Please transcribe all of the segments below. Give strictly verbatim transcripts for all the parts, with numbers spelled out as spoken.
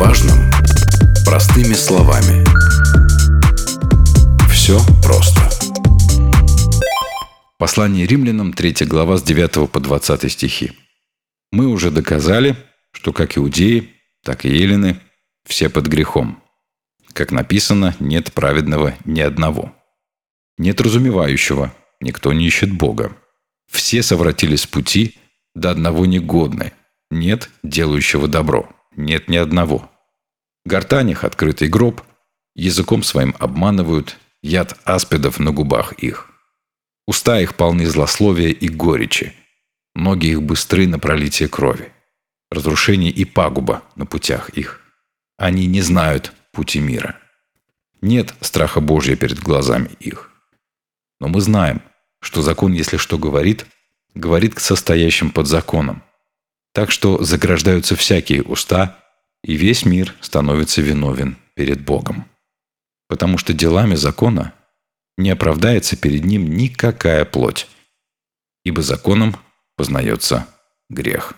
важном простыми словами. Все просто. Послание римлянам, третья глава, с девятого по двадцатый стихи. Мы уже доказали, что как иудеи, так и елены все под грехом. Как написано, нет праведного ни одного. Нет разумевающего, никто не ищет Бога. Все совратились с пути, до одного негодны. Нет делающего добро, нет ни одного. В гортанях открытый гроб, языком своим обманывают, яд аспидов на губах их. Уста их полны злословия и горечи, ноги их быстры на пролитие крови, разрушение и пагуба на путях их. Они не знают пути мира. Нет страха Божия перед глазами их. Но мы знаем, что закон, если что говорит, говорит к состоящим под законом. Так что заграждаются всякие уста, и весь мир становится виновен перед Богом. Потому что делами закона не оправдается перед ним никакая плоть, ибо законом познается грех.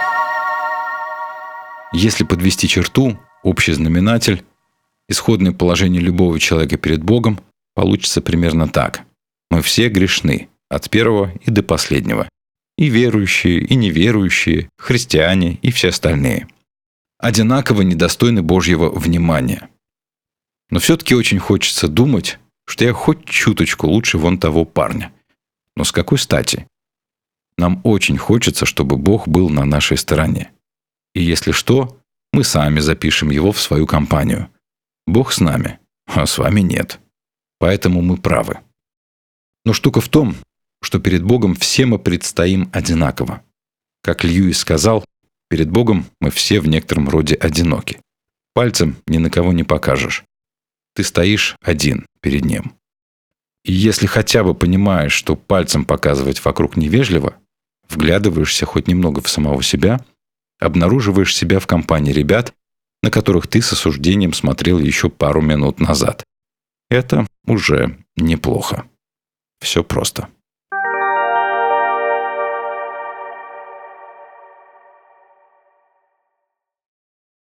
Если подвести черту, общий знаменатель, исходное положение любого человека перед Богом получится примерно так. Мы все грешны, от первого и до последнего. И верующие, и неверующие, христиане и все остальные. Одинаково недостойны Божьего внимания. Но все-таки очень хочется думать, что я хоть чуточку лучше вон того парня. Но с какой стати? Нам очень хочется, чтобы Бог был на нашей стороне. И если что, мы сами запишем его в свою компанию. Бог с нами, а с вами нет. Поэтому мы правы. Но штука в том, что перед Богом все мы предстоим одинаково. Как Льюис сказал, перед Богом мы все в некотором роде одиноки. Пальцем ни на кого не покажешь. Ты стоишь один перед Ним. И если хотя бы понимаешь, что пальцем показывать вокруг невежливо, вглядываешься хоть немного в самого себя, обнаруживаешь себя в компании ребят, на которых ты с осуждением смотрел еще пару минут назад. Это уже неплохо. Все просто.